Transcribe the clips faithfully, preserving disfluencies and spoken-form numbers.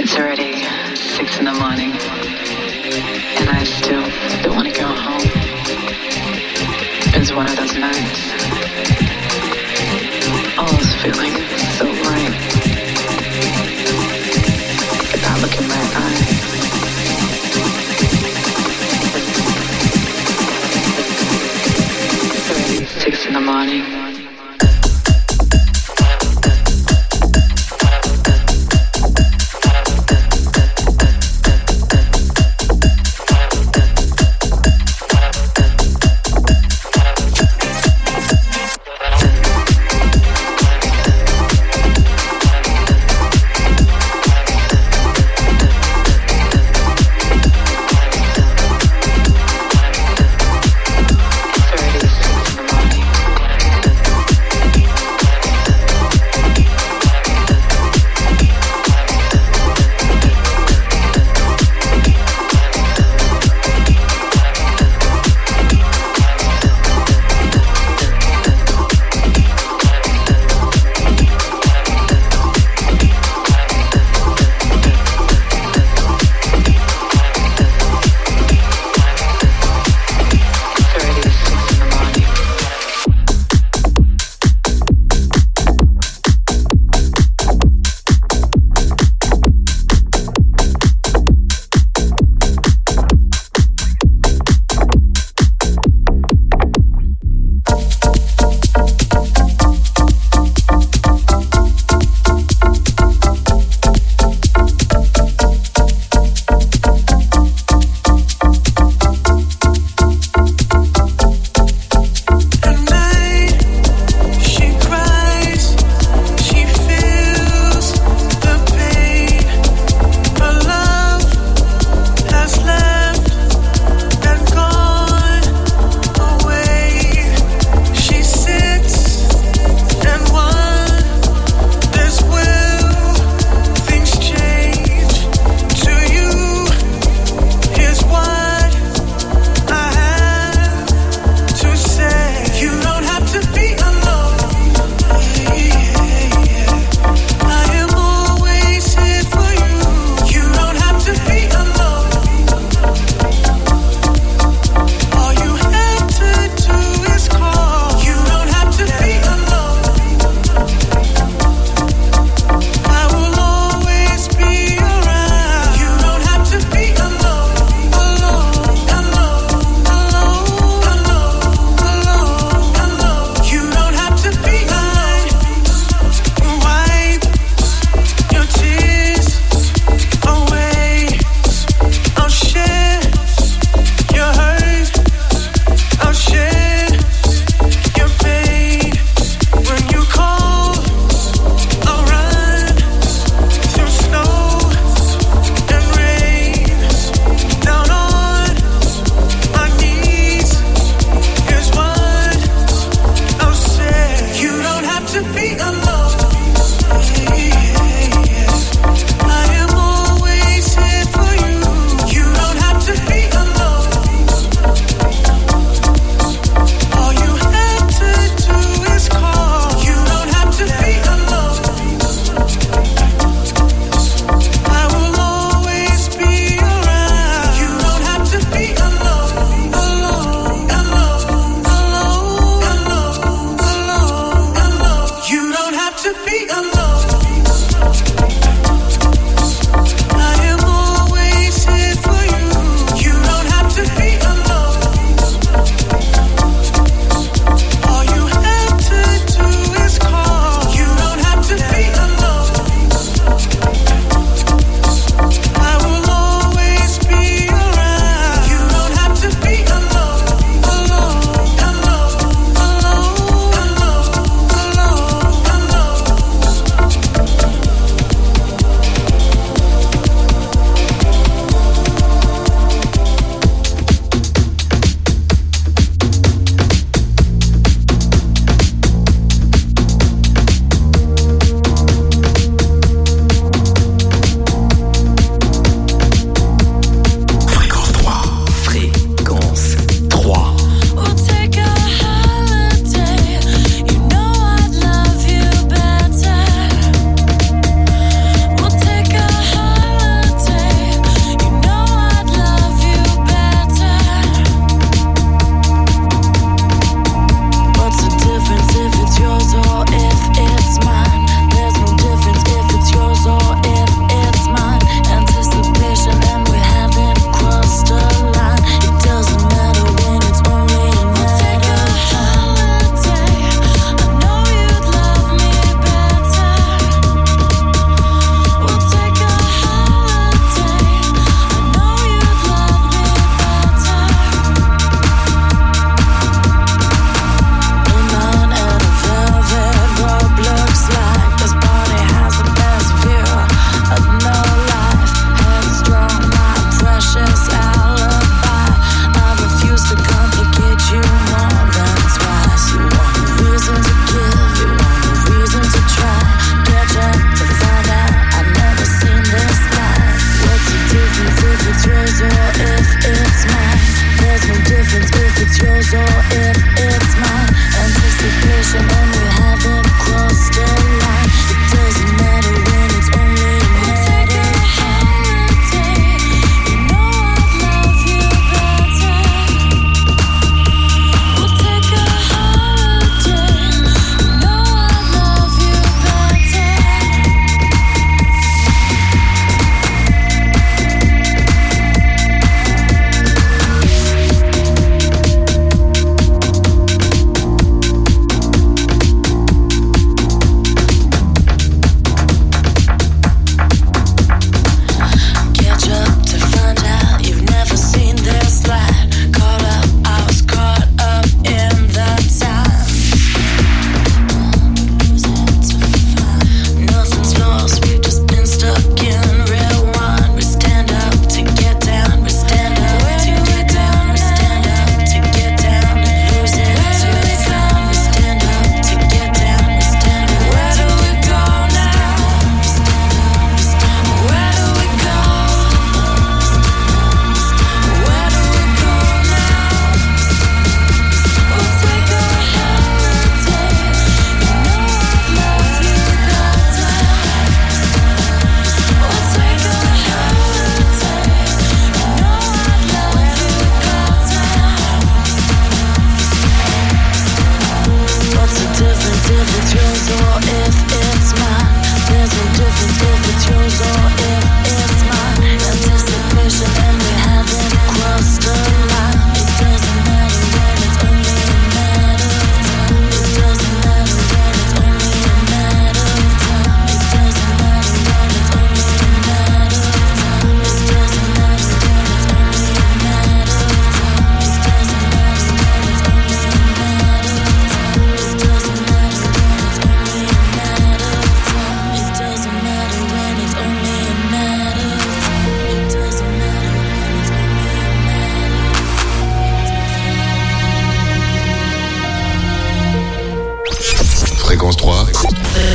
It's already six in the morning, and I still don't want to go home. It's one of those nights. All's feeling so right. If I look in my eyes, it's already six in the morning.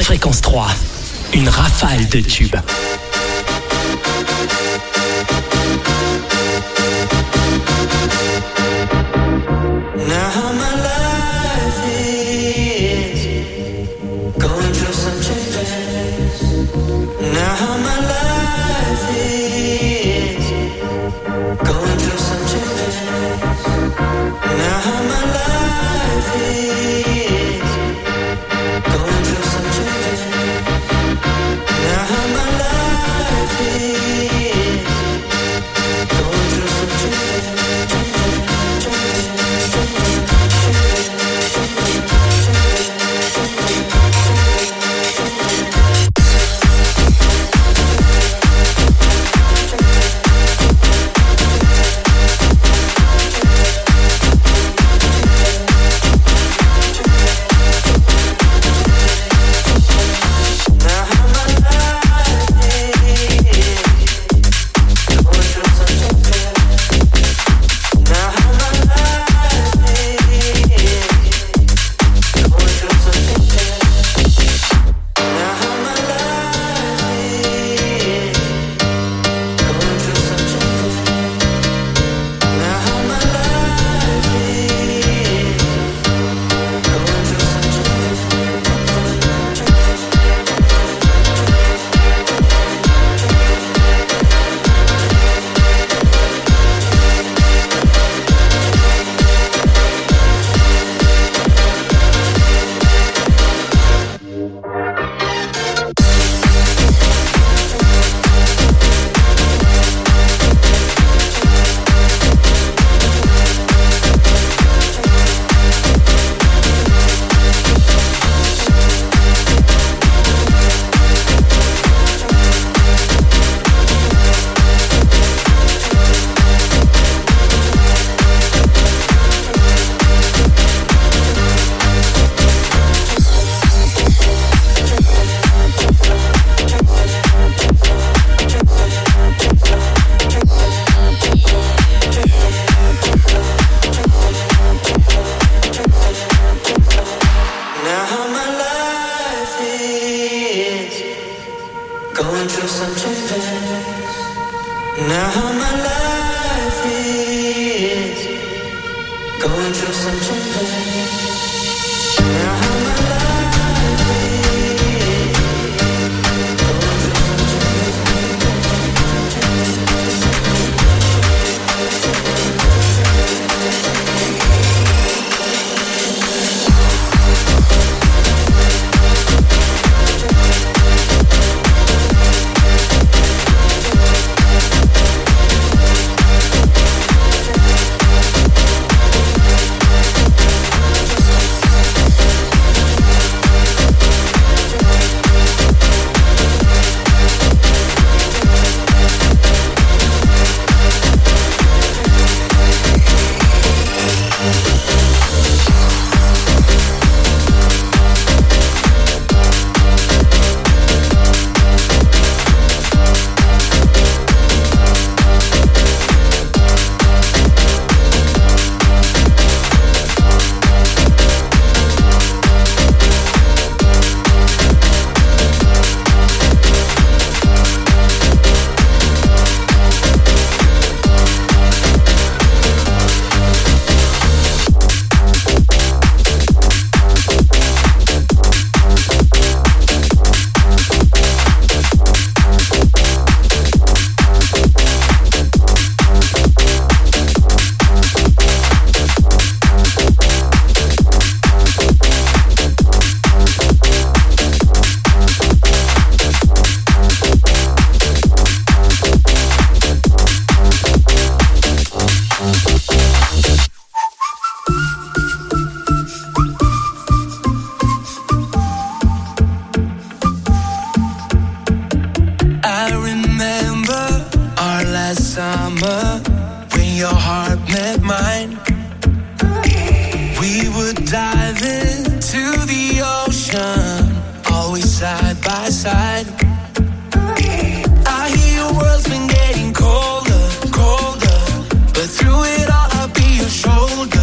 Fréquence trois, une rafale de tubes.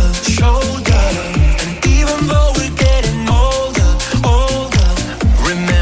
Remember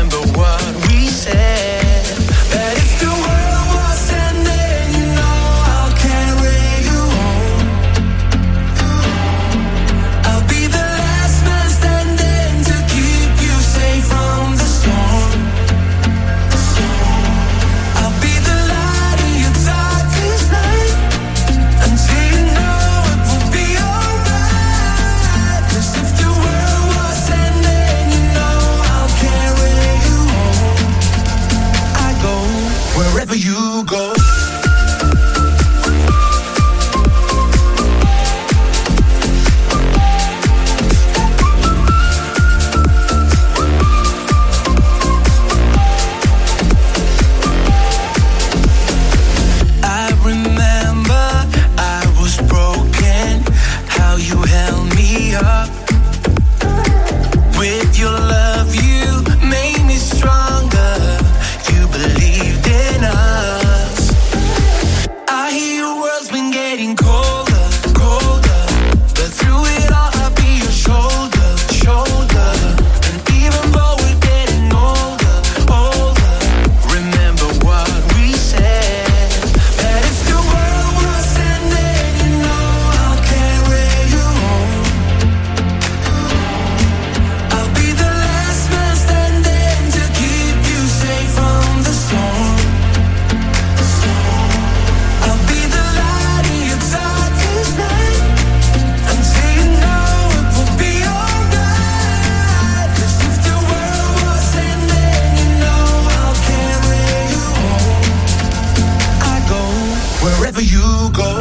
wherever you go.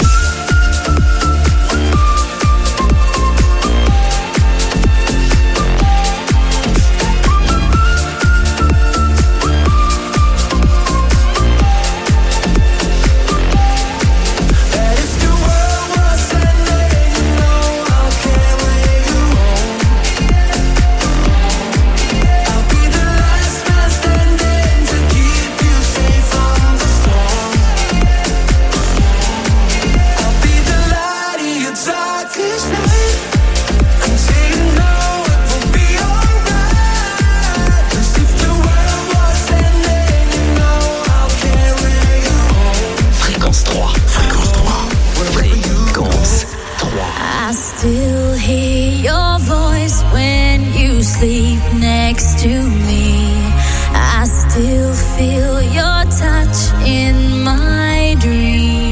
Sleep next to me. I still feel your touch in my dream.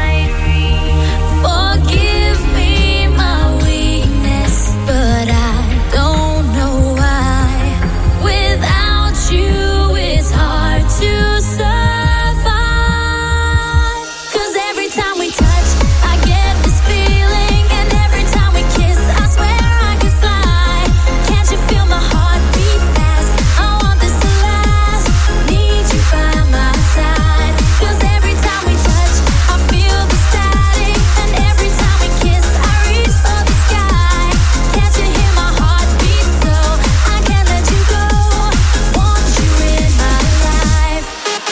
Forgive me my weakness, but I don't know why. Without you, it's hard to survive. 'Cause every time we touch, I get this feeling, and every time we kiss, I swear I could fly. Can't you feel my heart beat fast? I want this to last. Need you by my side. 'Cause every time we touch, I feel the static, and every time we kiss, I reach for the sky. Can't you hear my heart beat? So I can't let you go. Want you in my life.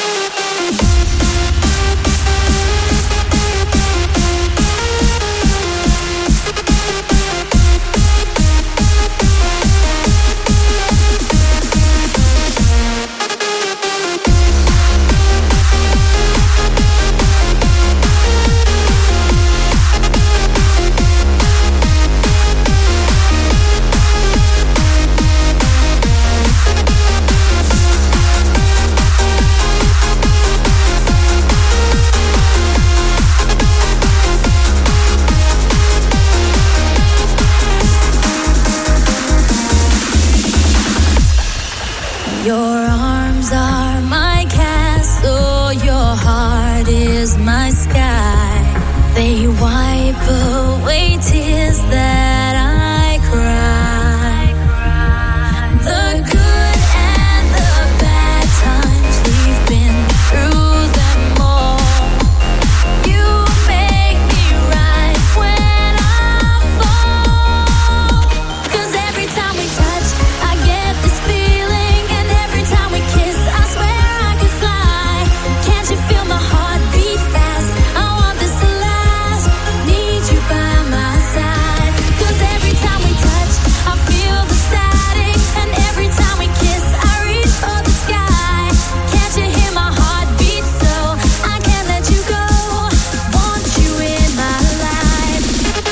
Your arms are my castle, your heart is my sky. They wipe away tears that I cry. The good and the bad times, we've been through them all. You make me rise when I fall. 'Cause every time we touch, I get this feeling, and every time we kiss, I swear I could fly. Can't you feel my heart beat fast? I want this to last. Need you by my side. 'Cause every time we touch, I feel the static, and every time we kiss, I reach for the sky. Can't you hear my heart beat? So I can't let you go. Want you in my life.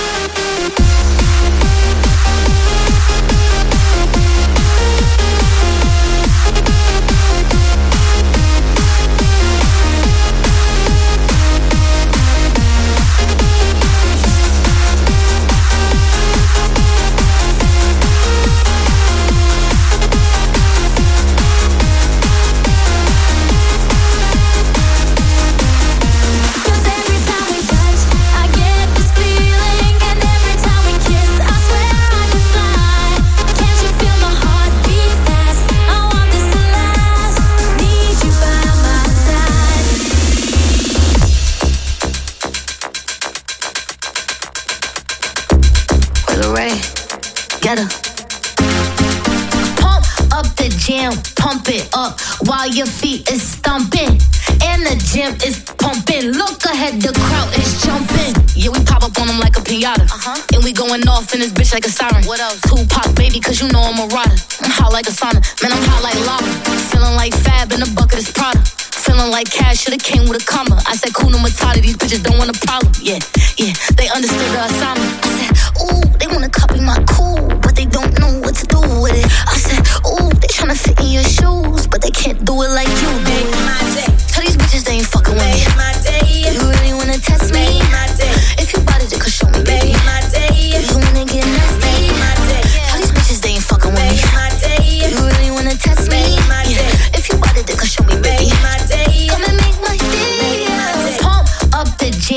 Cause every time we touch, I get this feeling, and every time we kiss, I swear I could fly. Can't you feel my heart beat fast? I want this to last. Need you by my side. Wiggle Ray, get her. Pump up the jam, pump it up while your feet is stomping. And the gym is pumping. Look ahead, the crowd is jumping. Yeah, we pop up on them like a pinata. Uh-huh. And we going off in this bitch like a siren. What else? Tupac, baby, cause you know I'm a rider. I'm hot like a sauna, man, I'm hot like lava. Feeling like Fab in a bucket is Prada. Feeling like cash should've came with a comma. I said, Kuna Matata, these bitches don't want a problem. Yeah, yeah, they understood the assignment. I said, ooh, they wanna copy my cool, but they don't know what to do with it. I said, ooh, they tryna fit in your shoes, but they can't do it like you do it. Tell these bitches they ain't fucking with me. You really wanna test me? If you bought it, they could show me, baby. You wanna get nasty? Tell these bitches they ain't fucking with me. You really wanna test me? Yeah. If you bought it, they could show me, baby. Come and make my day. Pump up the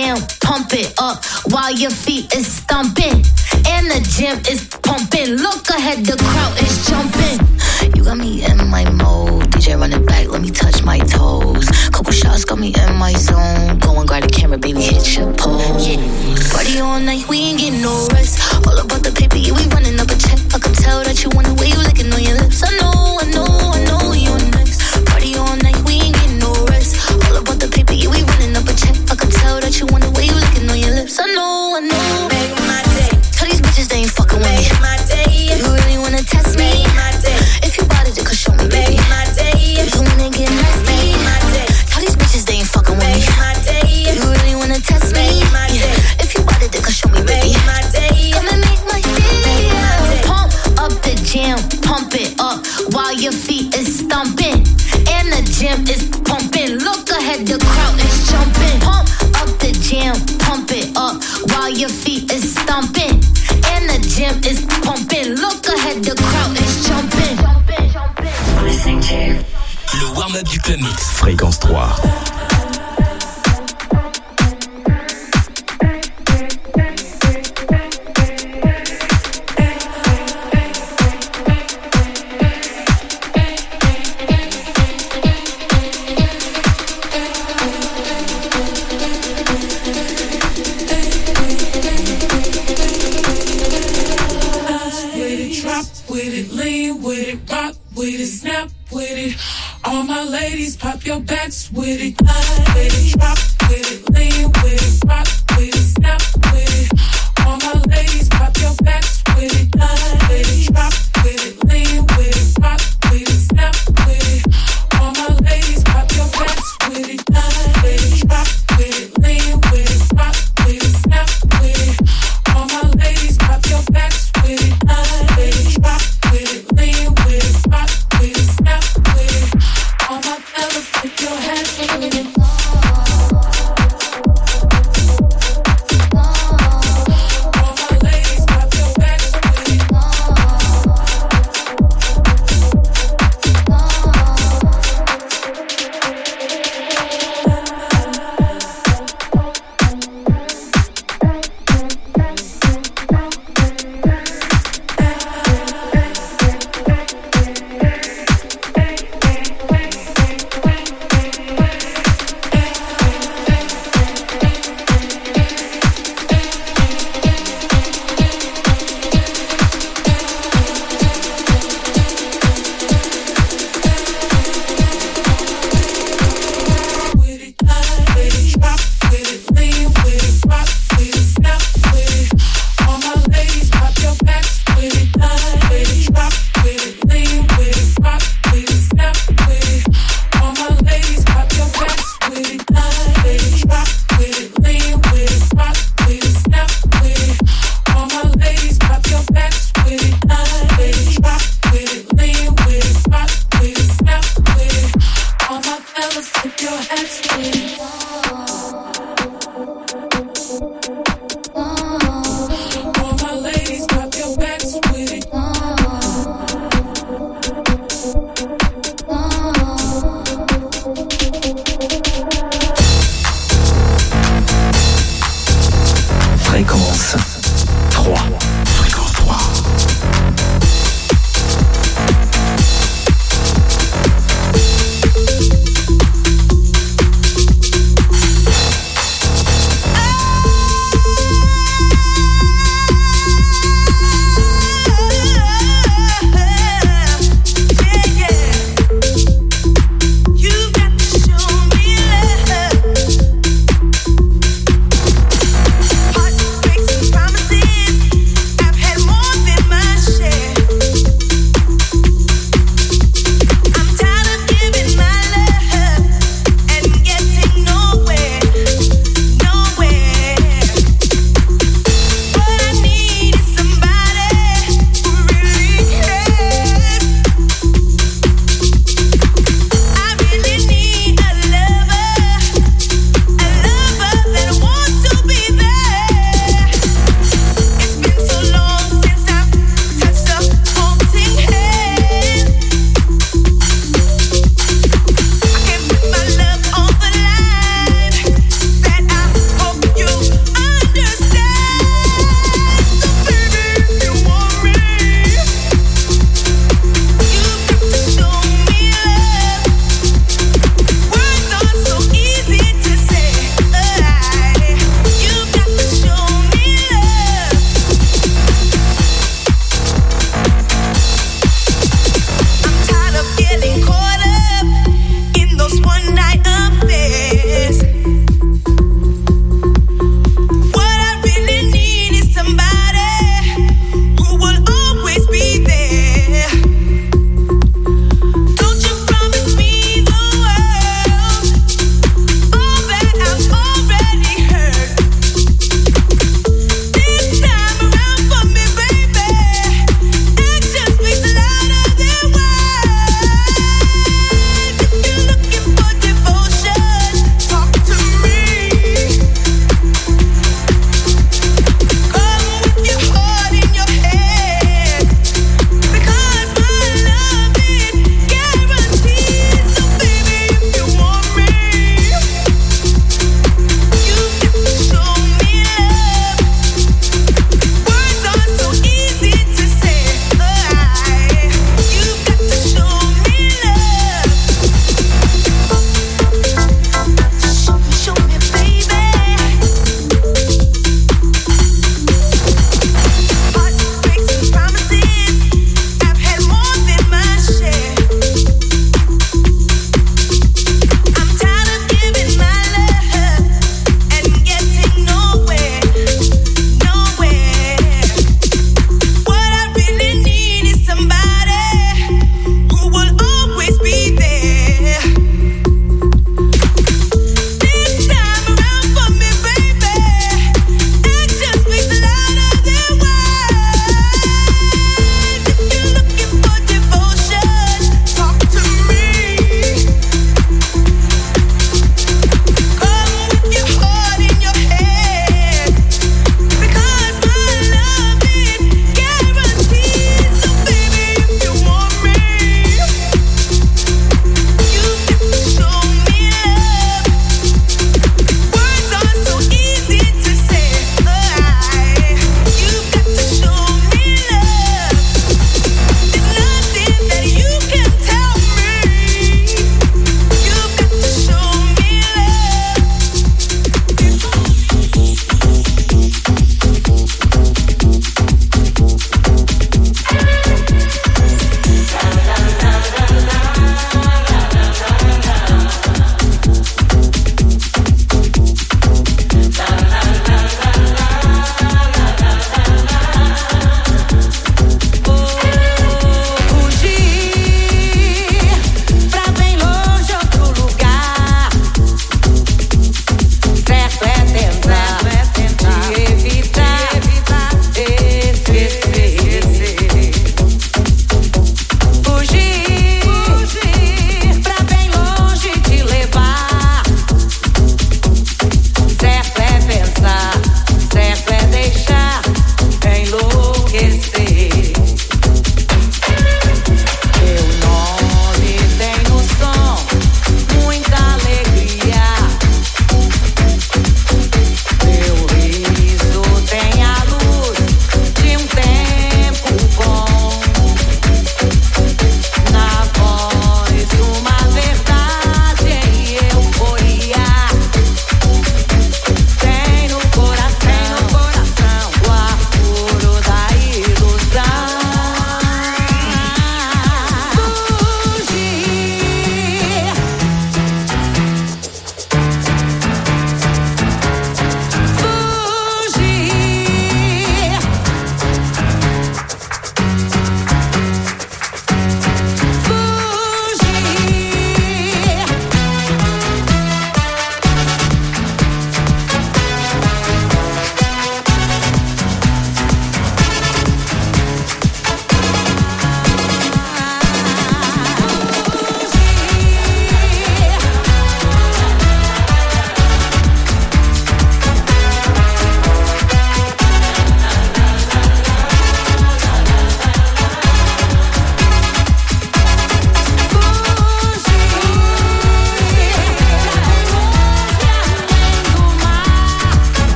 up while your feet is stomping. And the gym is pumping. Look ahead, the crowd is jumping. You got me in my mode. D J run it back, let me touch my toes. Couple shots got me in my zone. Go and grab the camera, baby, hit your pose. Yeah. Party all night, we ain't getting no rest. All about the paper, yeah, we running up a check. I can tell that you want the way you licking on your lips. I know, I know, I know you're next. Party all night, we ain't getting no rest. All about the paper, yeah, we running up a check. I can tell that you want the way you licking on your lips. I know, I know. Make my day. Tell these bitches they ain't fucking with me. Make my day. You really wanna test me? Make my day. If you bought it, you could show me, baby. Make my day. If you wanna get nasty, Make my day. tell these bitches they ain't fucking with me. Make my day. You really wanna test me? Make my day. Yeah. If you bought it, they could show me, baby. Make my day. Come and make my day. Pump up the jam, pump it up while your feet is stomping. And the gym is pumping. Look ahead, the crowd is jumping. Pump up the jam, pump it up while your feet is stomping. And the gym is pumping. Look ahead, the crowd is jumping. Le warm-up du Club Mix. Fréquence trois. All my ladies, pop your backs with it. With it, drop with it, lean with it, rock with it, snap with it. All my ladies, pop your backs with it. With it, drop with it, lean with it, rock with it, snap with it. All my ladies, pop your backs with it. With it, drop with it, lean with it, rock with it, snap with it. All my ladies, pop your backs with it. With it, drop with it, lean with it, rock with it, snap with it. All my fellas, put your hands with it.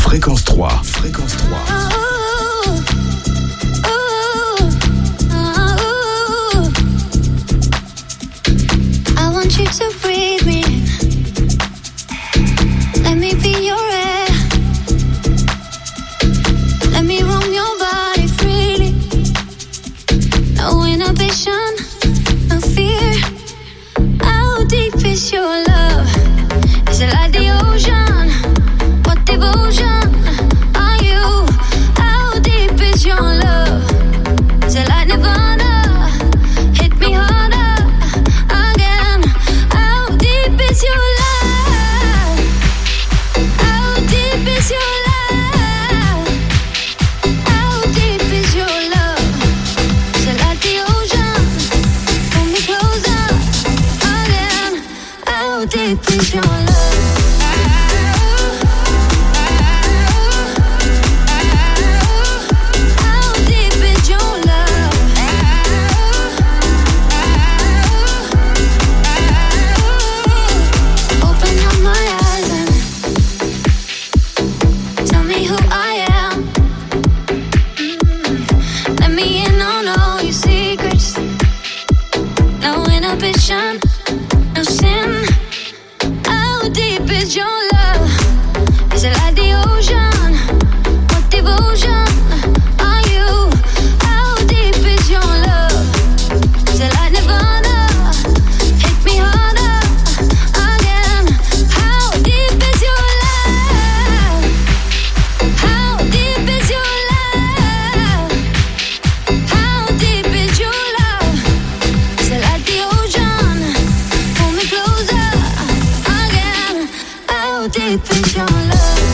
Fréquence trois. Fréquence trois. I want you to breathe me. Let me be your air. Let me roam your body freely. No inhibition, no fear. How deep is your love? Is it like the ocean? What devotion are you? How deep is your love? Is it like Nirvana? Hit me harder again. How deep is your love? How deep is your love? How deep is your love? Is it like the ocean? Pull me closer again. How deep is your love? No sin. How deep is your love? Is it like the ocean? What devotion are you? How deep is your love? Is it like Nirvana? Hit me harder again. How deep is your love? How deep is your love? How deep is your love? Is it like the ocean? Pull me closer again. How deep is your love?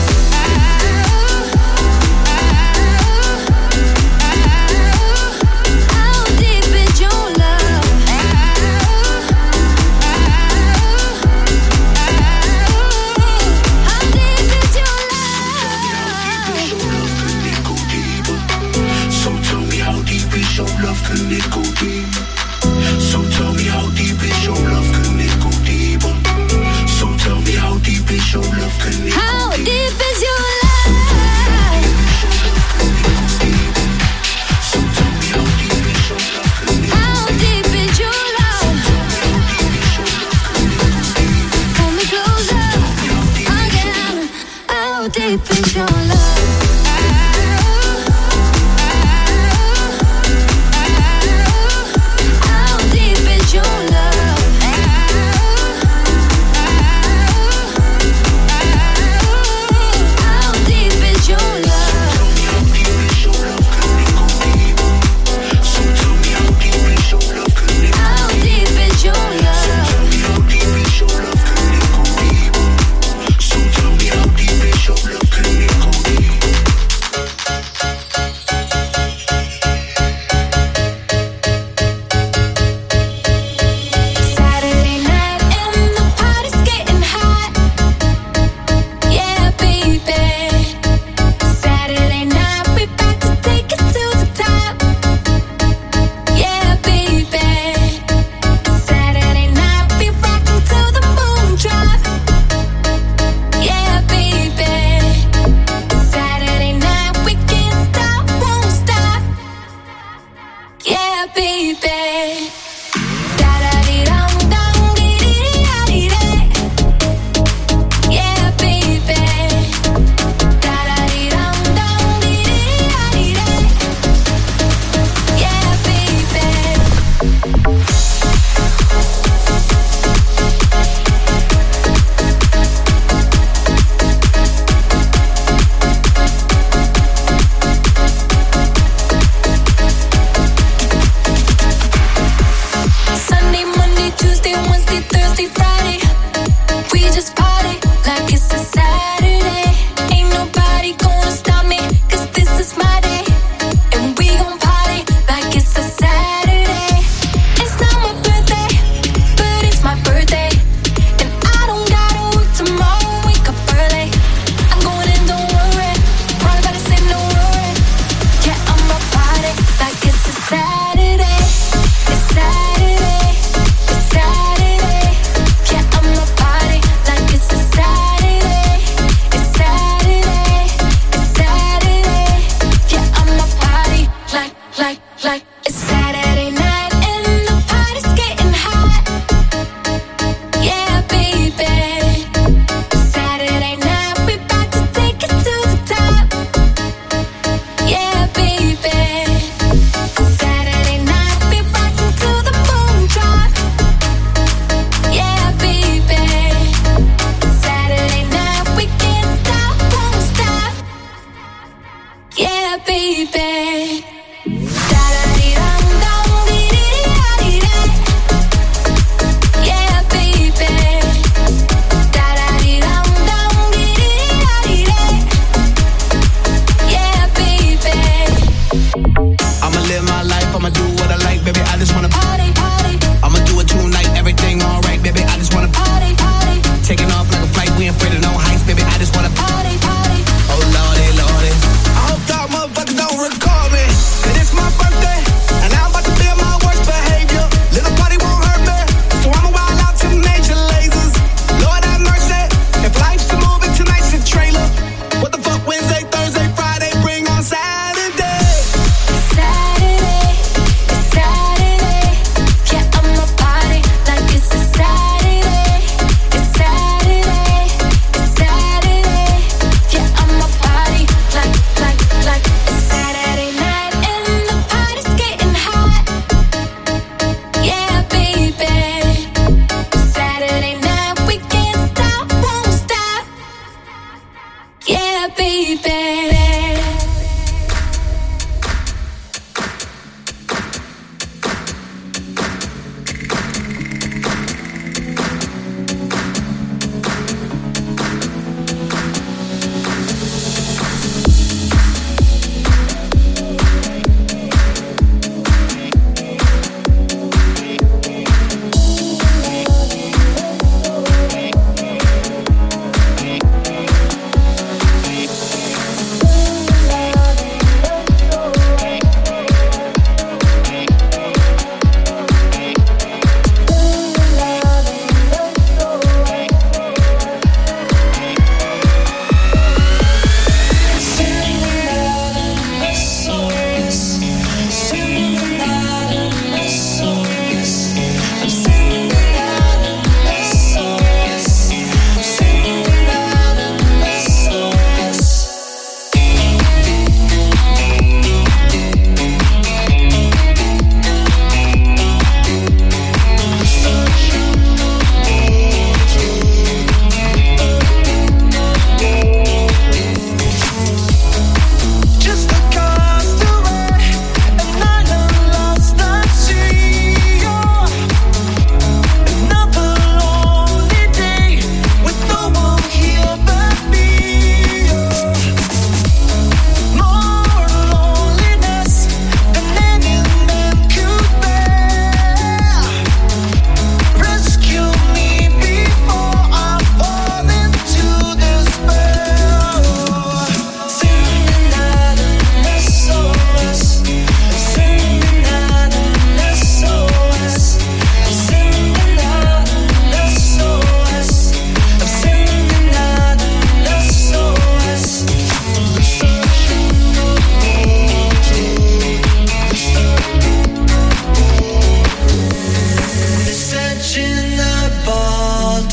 How deep is your love? How deep is your love? So tell me how deep is your love, can it go deep? So tell me how deep is your love, can it go deeper? So tell me how deep is your love, can it go deeper?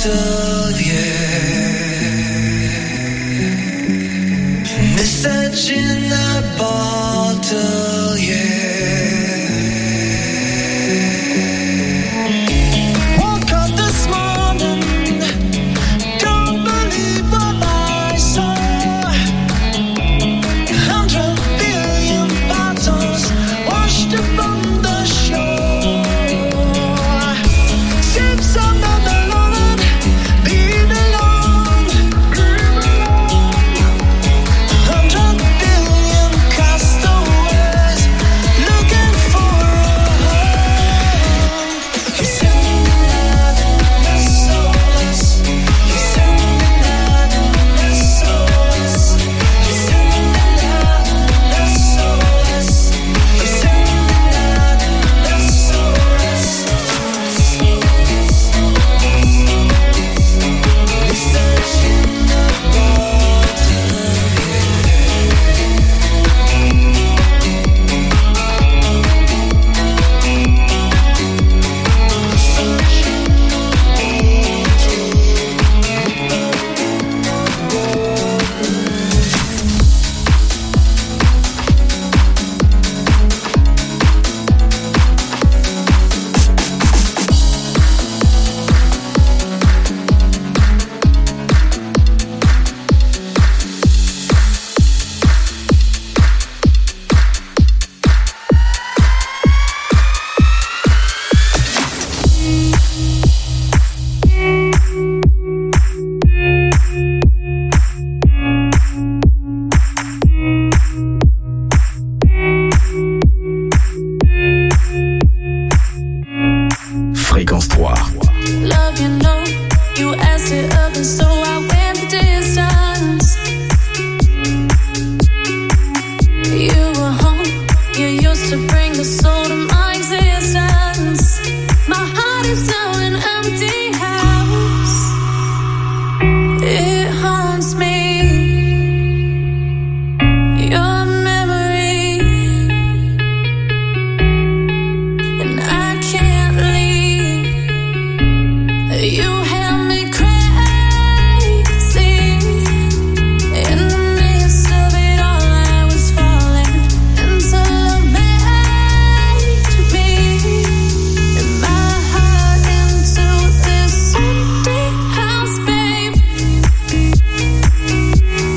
bottle, yeah. Message in a bottle, yeah. Woke up this morning, don't believe what I saw. Hundred billion bottles washed upon the shore. Ships on the Lord, leave alone. Hundred billion castaways looking for a home. You send me out in the souls. You send me out in the souls. You send me out in the souls. You send me out in the souls. Message in a bottle, Fréquence trois. Love, you know, you asked it up and so I went the distance. You were home, you used to bring the soul to my existence. My heart is now an empty house. It haunts me. Your memory, and I can't leave. You held me crazy. In the midst of it all, I was falling into love made me. And my heart into this empty house, babe.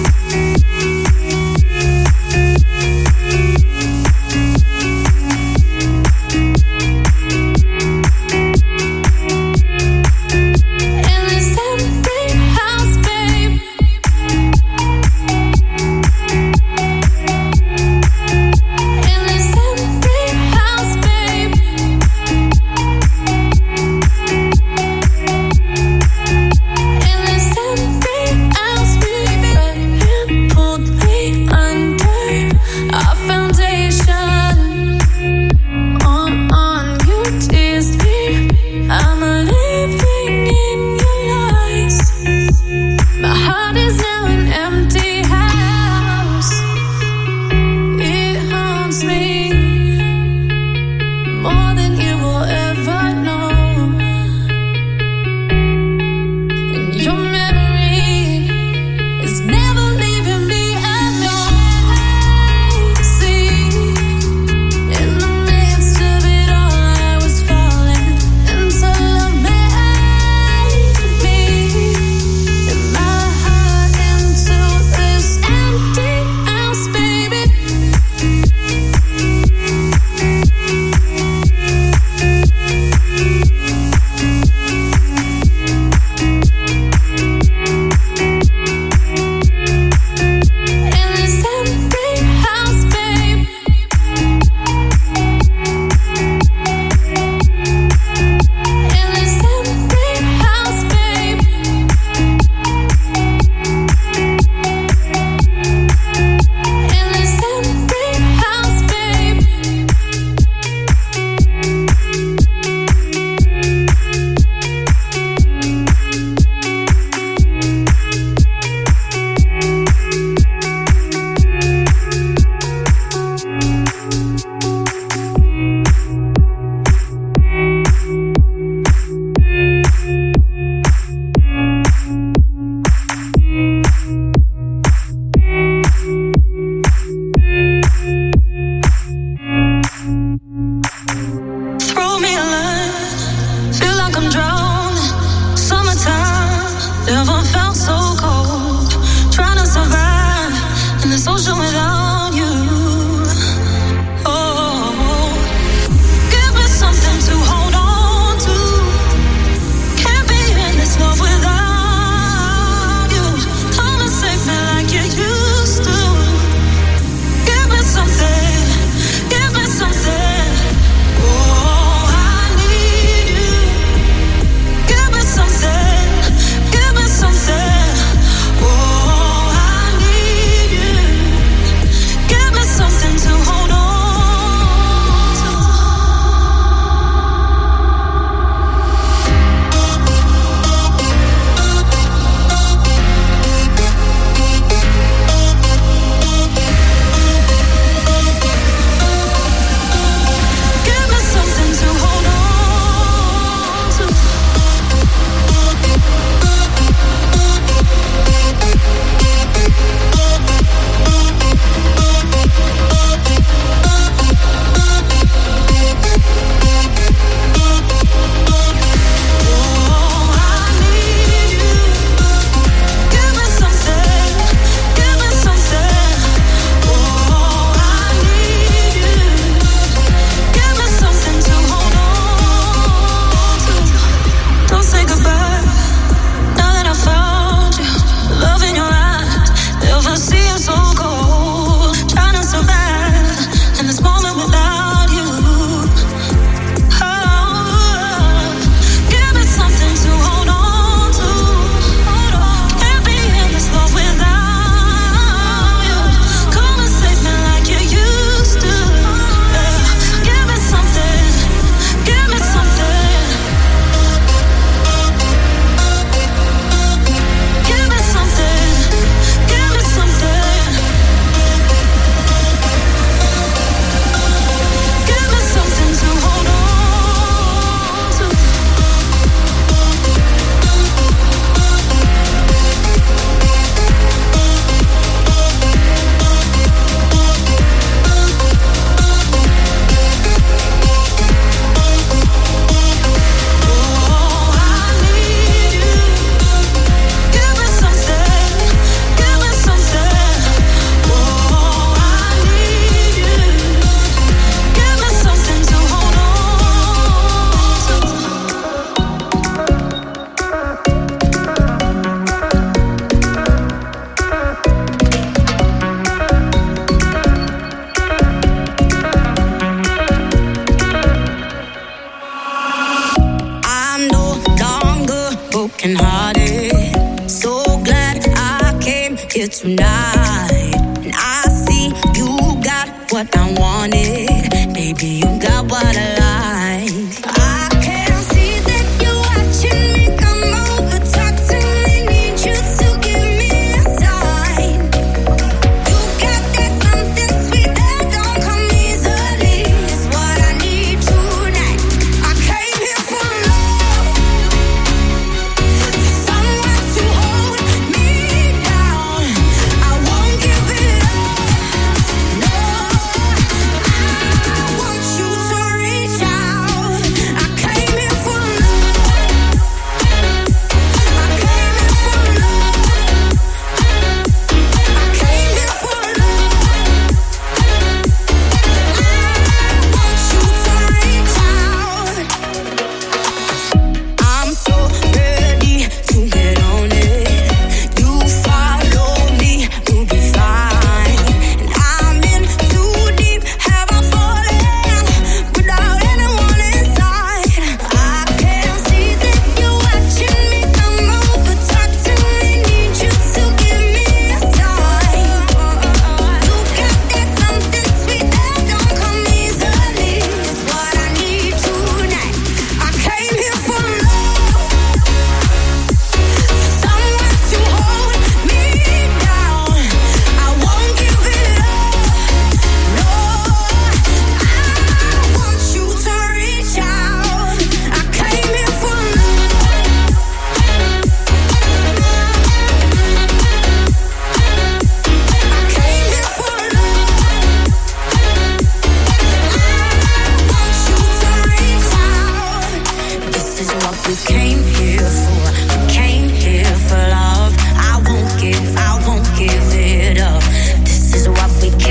brokenhearted. So glad I came here tonight. And I see you got what I wanted. Baby, you got what I like. I can see that you're watching me. Come over, talk to me. Need you to give me a sign. You got that something sweet that don't come easily. It's what I need tonight. I came here for love, for someone to hold me down. I won't give it up. No, I want you to reach out. I came here for love. I came here for love. I came here for love. I want you to reach out. I'm so ready to get on it. You follow me, we'll be fine. And I'm in too deep. Have I fallen without anyone inside? I can see that you're watching me. Come over, talk to me. Need you to give me a sign. You got that something sweet that don't come easily. It's what I need tonight. I came here for love, for someone to hold me down. I won't give it up. No, I want you to reach out. I came here for love. I came here for love. I want you to reach out. This is what we came here for. We came here for love. I won't give, I won't give it up. This is what we